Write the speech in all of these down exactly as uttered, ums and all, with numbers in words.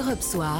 Europe Soir,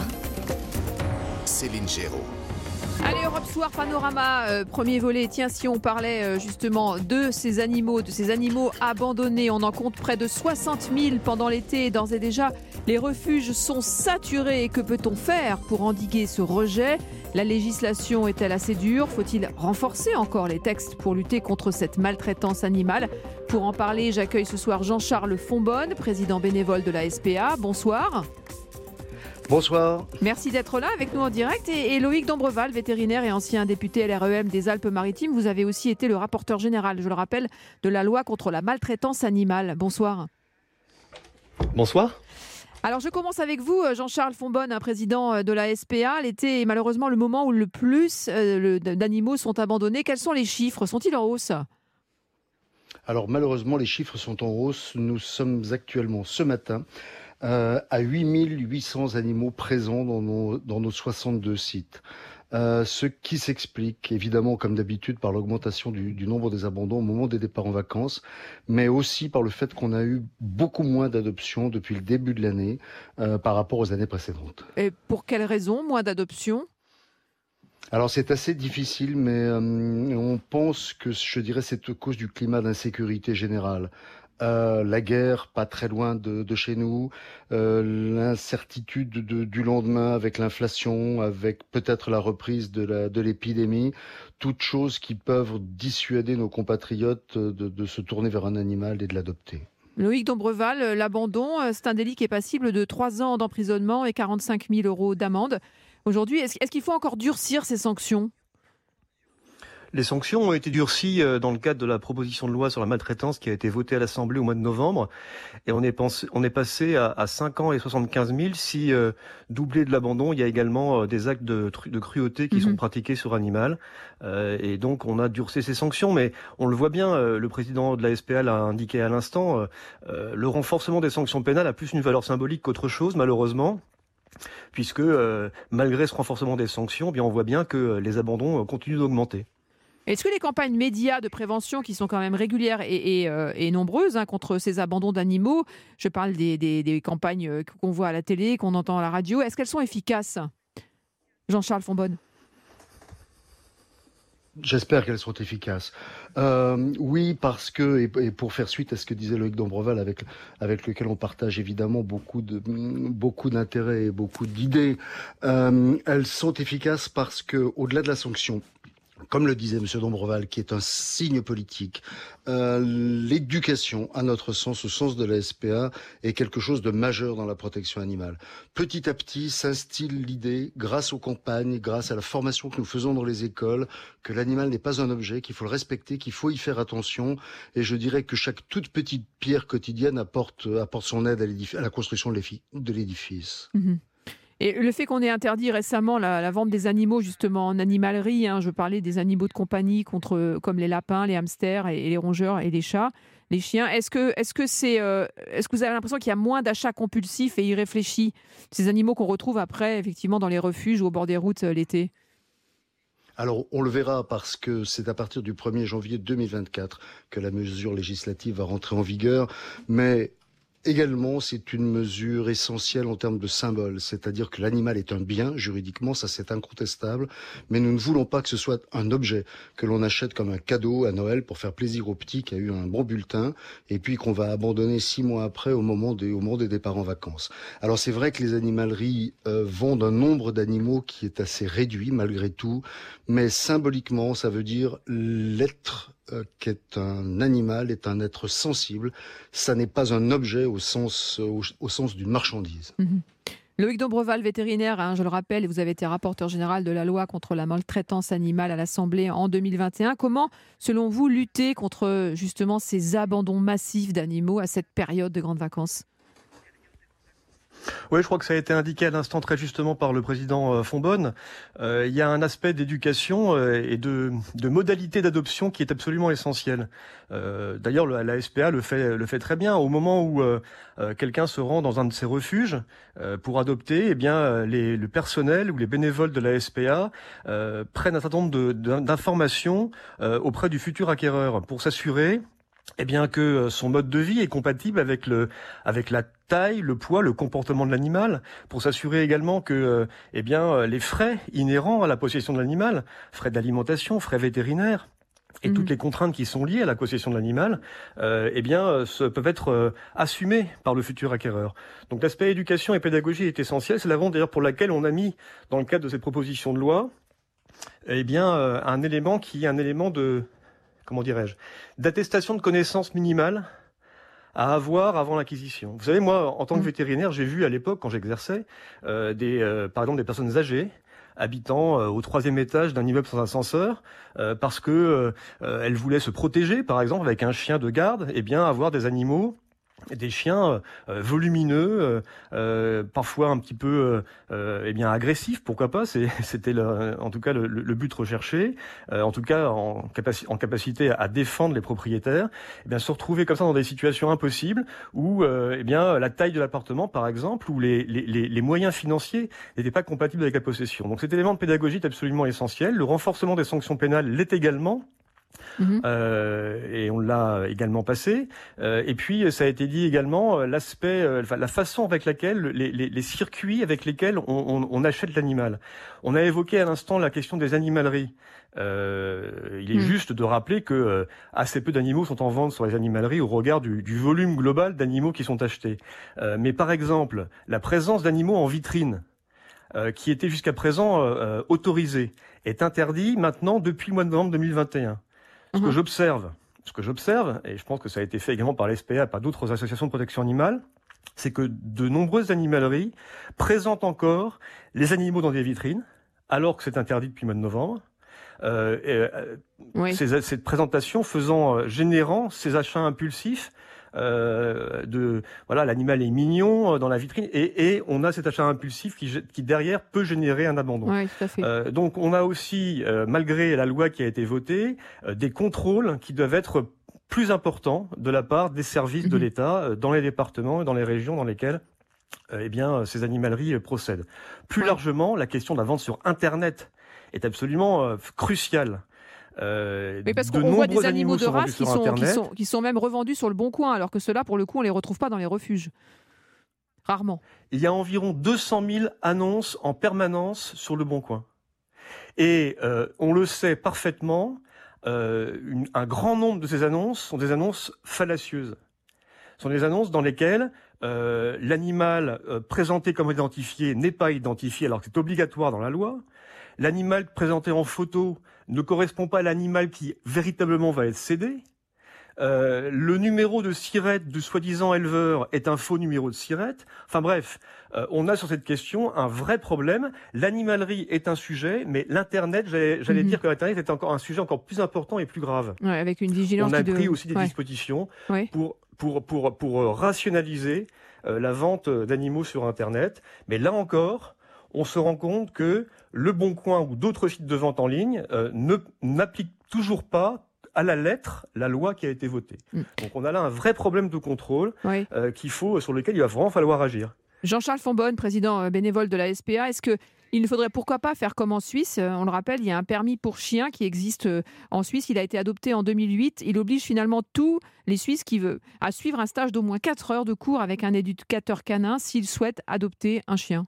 Céline Géraud. Allez, Europe Soir Panorama, euh, premier volet. Tiens, si on parlait euh, justement de ces animaux, de ces animaux abandonnés, on en compte près de soixante mille pendant l'été. D'ores et déjà, les refuges sont saturés. Que peut-on faire pour endiguer ce rejet ? La législation est-elle assez dure ? Faut-il renforcer encore les textes pour lutter contre cette maltraitance animale ? Pour en parler, j'accueille ce soir Jean-Charles Fonbonne, président bénévole de la S P A. Bonsoir. Bonsoir. Merci d'être là avec nous en direct. Et, et Loïc Dombreval, vétérinaire et ancien député L R E M des Alpes-Maritimes. Vous avez aussi été le rapporteur général, je le rappelle, de la loi contre la maltraitance animale. Bonsoir. Bonsoir. Alors je commence avec vous, Jean-Charles Fonbonne, président de la S P A. L'été est malheureusement le moment où le plus euh, d'animaux sont abandonnés. Quels sont les chiffres ? Sont-ils en hausse ? Alors malheureusement, les chiffres sont en hausse. Nous sommes actuellement ce matin euh, à huit mille huit cents animaux présents dans nos, dans nos soixante-deux sites. Euh, ce qui s'explique évidemment comme d'habitude par l'augmentation du, du nombre des abandons au moment des départs en vacances, mais aussi par le fait qu'on a eu beaucoup moins d'adoptions depuis le début de l'année euh, par rapport aux années précédentes. Et pour quelles raisons, moins d'adoptions ? Alors c'est assez difficile, mais euh, on pense que, je dirais, c'est à cause du climat d'insécurité générale. Euh, la guerre, pas très loin de, de chez nous, euh, l'incertitude de, du lendemain avec l'inflation, avec peut-être la reprise de, la, de l'épidémie, toutes choses qui peuvent dissuader nos compatriotes de, de se tourner vers un animal et de l'adopter. Loïc Dombreval, l'abandon, c'est un délit qui est passible de trois ans d'emprisonnement et quarante-cinq mille euros d'amende. Aujourd'hui, est-ce, est-ce qu'il faut encore durcir ces sanctions ? Les sanctions ont été durcies dans le cadre de la proposition de loi sur la maltraitance qui a été votée à l'Assemblée au mois de novembre. Et on est, pensé, on est passé à, à cinq ans et soixante-quinze mille. Si euh, doublé de l'abandon, il y a également euh, des actes de, de cruauté qui mmh. sont pratiqués sur animal. Euh, et donc on a durci ces sanctions. Mais on le voit bien, euh, le président de la S P A l'a indiqué à l'instant, euh, euh, le renforcement des sanctions pénales a plus une valeur symbolique qu'autre chose, malheureusement. Puisque euh, malgré ce renforcement des sanctions, eh bien, on voit bien que les abandons euh, continuent d'augmenter. Est-ce que les campagnes médias de prévention, qui sont quand même régulières et, et, euh, et nombreuses hein, contre ces abandons d'animaux, je parle des, des, des campagnes qu'on voit à la télé, qu'on entend à la radio, est-ce qu'elles sont efficaces ? Jean-Charles Fonbonne. J'espère qu'elles sont efficaces. Euh, oui, parce que, et, et pour faire suite à ce que disait Loïc Dombreval, avec, avec lequel on partage évidemment beaucoup, de, beaucoup d'intérêts et beaucoup d'idées, euh, elles sont efficaces parce que, au-delà de la sanction, comme le disait M. Dombreval, qui est un signe politique, euh, l'éducation, à notre sens, au sens de la S P A, est quelque chose de majeur dans la protection animale. Petit à petit s'instille l'idée, grâce aux campagnes, grâce à la formation que nous faisons dans les écoles, que l'animal n'est pas un objet, qu'il faut le respecter, qu'il faut y faire attention. Et je dirais que chaque toute petite pierre quotidienne apporte, apporte son aide à, à la construction de l'édifice. Mmh. Et le fait qu'on ait interdit récemment la, la vente des animaux justement en animalerie, hein, je parlais des animaux de compagnie contre, comme les lapins, les hamsters et, et les rongeurs et les chats, les chiens, est-ce que, est-ce que, c'est, euh, est-ce que vous avez l'impression qu'il y a moins d'achats compulsifs et irréfléchis, ces animaux qu'on retrouve après effectivement dans les refuges ou au bord des routes euh, l'été ? Alors, on le verra parce que c'est à partir du premier janvier deux mille vingt-quatre que la mesure législative va rentrer en vigueur, mais également, c'est une mesure essentielle en termes de symbole, c'est-à-dire que l'animal est un bien, juridiquement, ça c'est incontestable, mais nous ne voulons pas que ce soit un objet que l'on achète comme un cadeau à Noël pour faire plaisir au petit qui a eu un bon bulletin, et puis qu'on va abandonner six mois après au moment des, au moment des départs en vacances. Alors c'est vrai que les animaleries euh, vendent un nombre d'animaux qui est assez réduit malgré tout, mais symboliquement, ça veut dire l'être Euh, qu'est un animal, est un être sensible. Ça n'est pas un objet au sens, au, au sens d'une marchandise. Mmh. Loïc Dombreval, vétérinaire, hein, je le rappelle, vous avez été rapporteur général de la loi contre la maltraitance animale à l'Assemblée en deux mille vingt et un. Comment, selon vous, lutter contre justement ces abandons massifs d'animaux à cette période de grandes vacances ? Oui, je crois que ça a été indiqué à l'instant très justement par le président Fonbonne. Euh, il y a un aspect d'éducation euh, et de, de modalité d'adoption qui est absolument essentiel. Euh, d'ailleurs, la, la S P A le fait, le fait très bien. Au moment où euh, euh, quelqu'un se rend dans un de ces refuges euh, pour adopter, eh bien, les, le personnel ou les bénévoles de la S P A euh, prennent un certain nombre de, d'informations euh, auprès du futur acquéreur pour s'assurer eh bien que son mode de vie est compatible avec le avec la taille, le poids, le comportement de l'animal, pour s'assurer également que euh, eh bien les frais inhérents à la possession de l'animal, frais d'alimentation, frais vétérinaires et mmh. toutes les contraintes qui sont liées à la possession de l'animal, euh, eh bien ce, peuvent être euh, assumées par le futur acquéreur. Donc l'aspect éducation et pédagogie est essentiel, c'est la raison d'ailleurs pour laquelle on a mis dans le cadre de cette proposition de loi eh bien euh, un élément qui est un élément de comment dirais-je, d'attestation de connaissances minimales à avoir avant l'acquisition. Vous savez, moi, en tant que vétérinaire, j'ai vu à l'époque, quand j'exerçais, euh, des, euh, par exemple, des personnes âgées habitant euh, au troisième étage d'un immeuble sans ascenseur, euh, parce que euh, elles voulaient se protéger, par exemple, avec un chien de garde, et bien avoir des animaux. Des chiens euh, volumineux, euh, euh, parfois un petit peu euh, eh bien agressifs, pourquoi pas, c'est, c'était le, en tout cas le, le but recherché, euh, en tout cas en, capaci- en capacité à défendre les propriétaires, eh bien se retrouver comme ça dans des situations impossibles où euh, eh bien la taille de l'appartement par exemple, ou les, les, les moyens financiers n'étaient pas compatibles avec la possession. Donc cet élément de pédagogie est absolument essentiel. Le renforcement des sanctions pénales l'est également. Mmh. Euh, et on l'a également passé. Euh, et puis, ça a été dit également, l'aspect, euh, enfin, la façon avec laquelle, les, les, les circuits avec lesquels on, on, on achète l'animal. On a évoqué à l'instant la question des animaleries. Euh, il est mmh. juste de rappeler que euh, assez peu d'animaux sont en vente sur les animaleries au regard du, du volume global d'animaux qui sont achetés. Euh, mais par exemple, la présence d'animaux en vitrine, euh, qui était jusqu'à présent euh, autorisée, est interdit maintenant depuis le mois de novembre deux mille vingt et un. Ce que j'observe, ce que j'observe, et je pense que ça a été fait également par l'S P A, par d'autres associations de protection animale, c'est que de nombreuses animaleries présentent encore les animaux dans des vitrines, alors que c'est interdit depuis le mois de novembre. Euh, et, euh, oui. ces, cette présentation faisant, euh, générant ces achats impulsifs. Euh, de voilà, l'animal est mignon euh, dans la vitrine et, et on a cet achat impulsif qui, qui derrière peut générer un abandon. Oui, tout à fait. Euh, donc on a aussi, euh, malgré la loi qui a été votée, euh, des contrôles qui doivent être plus importants de la part des services mmh. de l'État euh, dans les départements et dans les régions dans lesquelles euh, eh bien ces animaleries euh, procèdent. Plus oui. largement, la question de la vente sur Internet est absolument euh, cruciale. Euh, oui, parce qu'on de voit des animaux, animaux de race qui sont, qui, sont, qui sont même revendus sur le Bon Coin, alors que ceux-là, pour le coup, on ne les retrouve pas dans les refuges. Rarement. Il y a environ deux cent mille annonces en permanence sur le Bon Coin. Et euh, on le sait parfaitement, euh, une, un grand nombre de ces annonces sont des annonces fallacieuses. Ce sont des annonces dans lesquelles euh, l'animal euh, présenté comme identifié n'est pas identifié, alors que c'est obligatoire dans la loi. L'animal présenté en photo ne correspond pas à l'animal qui véritablement va être cédé. Euh, le numéro de sirette du soi-disant éleveur est un faux numéro de sirette. Enfin bref, euh, on a sur cette question un vrai problème. L'animalerie est un sujet, mais l'Internet, j'allais, j'allais mmh. dire que l'Internet est encore un sujet encore plus important et plus grave. Ouais, avec une vigilance. On a de... pris aussi des ouais. dispositions ouais. pour, pour, pour, pour rationaliser euh, la vente d'animaux sur Internet. Mais là encore, on se rend compte que Le Bon Coin ou d'autres sites de vente en ligne euh, ne, n'appliquent toujours pas à la lettre la loi qui a été votée. Mm. Donc on a là un vrai problème de contrôle oui. euh, qu'il faut, sur lequel il va vraiment falloir agir. Jean-Charles Fonbonne, président bénévole de la S P A, est-ce qu'il ne faudrait pourquoi pas faire comme en Suisse ? On le rappelle, il y a un permis pour chien qui existe en Suisse. Il a été adopté en deux mille huit. Il oblige finalement tous les Suisses qui veulent à suivre un stage d'au moins quatre heures de cours avec un éducateur canin s'ils souhaitent adopter un chien.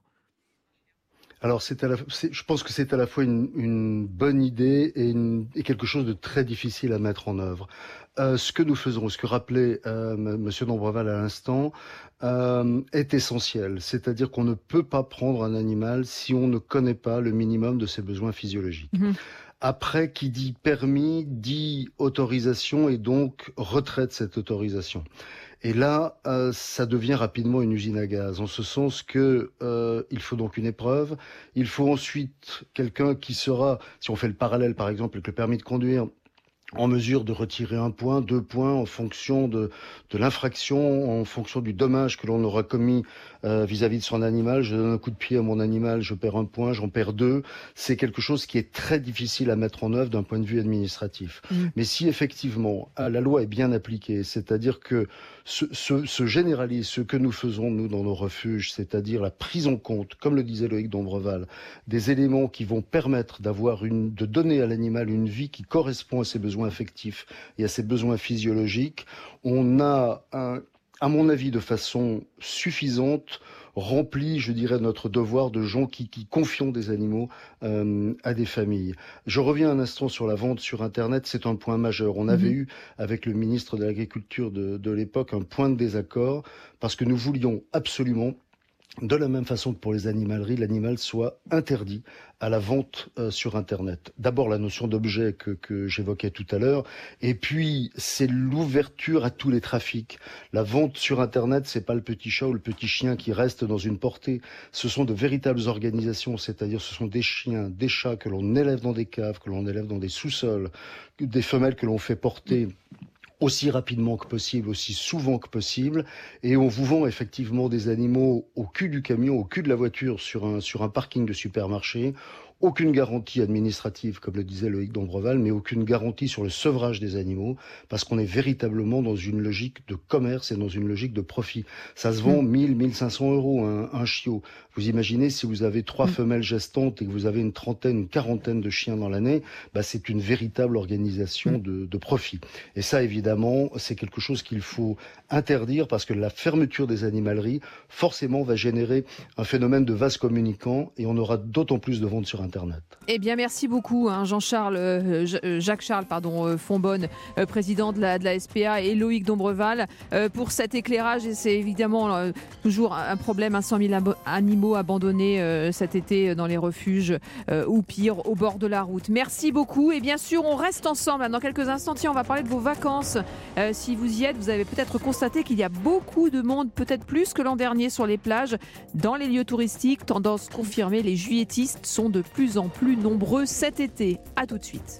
Alors, c'est à la, c'est, je pense que c'est à la fois une, une bonne idée et, une, et quelque chose de très difficile à mettre en œuvre. Euh, ce que nous faisons, ce que rappelait euh, M. Dombreval à l'instant, euh, est essentiel. C'est-à-dire qu'on ne peut pas prendre un animal si on ne connaît pas le minimum de ses besoins physiologiques. Mmh. Après, qui dit permis, dit autorisation et donc retrait de cette autorisation. Et là, euh, ça devient rapidement une usine à gaz, en ce sens que euh, il faut donc une épreuve. Il faut ensuite quelqu'un qui sera, si on fait le parallèle par exemple avec le permis de conduire, en mesure de retirer un point, deux points en fonction de, de l'infraction, en fonction du dommage que l'on aura commis euh, vis-à-vis de son animal. Je donne un coup de pied à mon animal, je perds un point, j'en perds deux. C'est quelque chose qui est très difficile à mettre en œuvre d'un point de vue administratif. Mmh. Mais si effectivement la loi est bien appliquée, c'est-à-dire que se, se, se généralise ce que nous faisons nous dans nos refuges, c'est-à-dire la prise en compte, comme le disait Loïc Dombreval, des éléments qui vont permettre d'avoir une, de donner à l'animal une vie qui correspond à ses besoins besoins affectifs, il y a ces besoins physiologiques. On a, un, à mon avis, de façon suffisante, rempli, je dirais, notre devoir de gens qui, qui confient des animaux euh, à des familles. Je reviens un instant sur la vente sur Internet, c'est un point majeur. On avait mmh. eu, avec le ministre de l'Agriculture de, de l'époque, un point de désaccord, parce que nous voulions absolument, de la même façon que pour les animaleries, l'animal soit interdit à la vente euh, sur Internet. D'abord, la notion d'objet que, que j'évoquais tout à l'heure, et puis c'est l'ouverture à tous les trafics. La vente sur Internet, c'est pas le petit chat ou le petit chien qui reste dans une portée. Ce sont de véritables organisations, c'est-à-dire ce sont des chiens, des chats que l'on élève dans des caves, que l'on élève dans des sous-sols, des femelles que l'on fait porter aussi rapidement que possible, aussi souvent que possible, et on vous vend effectivement des animaux au cul du camion, au cul de la voiture, sur un, sur un parking de supermarché. Aucune garantie administrative, comme le disait Loïc Dombreval, mais aucune garantie sur le sevrage des animaux, parce qu'on est véritablement dans une logique de commerce et dans une logique de profit. Ça se vend mille, mille cinq cents euros un, un chiot. Vous imaginez, si vous avez trois femelles gestantes et que vous avez une trentaine, une quarantaine de chiens dans l'année, bah c'est une véritable organisation de, de profit. Et ça, évidemment, c'est quelque chose qu'il faut interdire, parce que la fermeture des animaleries, forcément, va générer un phénomène de vase communicant, et on aura d'autant plus de ventes sur Internet. Eh bien, merci beaucoup, hein, Jean-Charles, euh, Jacques-Charles, pardon, euh, Fonbonne, euh, président de la, de la S P A, et Loïc Dombreval, euh, pour cet éclairage. Et c'est évidemment euh, toujours un problème, hein, cent mille ab- animaux abandonnés euh, cet été dans les refuges, euh, ou pire, au bord de la route. Merci beaucoup. Et bien sûr, on reste ensemble. Dans quelques instants, tiens, on va parler de vos vacances. Euh, si vous y êtes, vous avez peut-être constaté qu'il y a beaucoup de monde, peut-être plus que l'an dernier, sur les plages, dans les lieux touristiques. Tendance confirmée, les juilletistes sont de plus en plus nombreux cet été. À tout de suite.